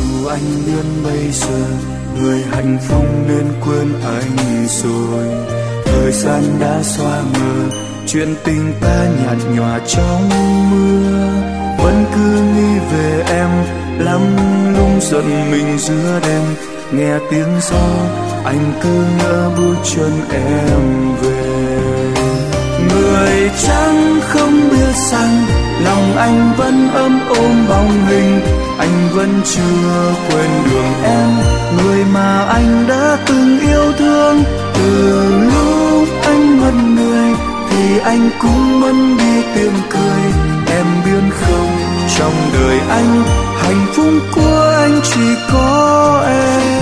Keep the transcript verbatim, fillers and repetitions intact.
dù anh biết bây giờ người hạnh phúc nên quên anh rồi. Thời gian đã xóa mờ chuyện tình ta nhạt nhòa trong mưa. Vẫn cứ nghĩ về em lắm lung giận mình giữa đêm. Nghe tiếng gió anh cứ ngỡ bước chân em về. Người chẳng không biết rằng lòng anh vẫn ấm ôm bóng hình. Anh vẫn chưa quên đường em, người mà anh đã từng yêu thương. Từ lúc anh mất người thì anh cũng mất đi tiếng cười. Em biết không, trong đời anh hạnh phúc của anh chỉ có em.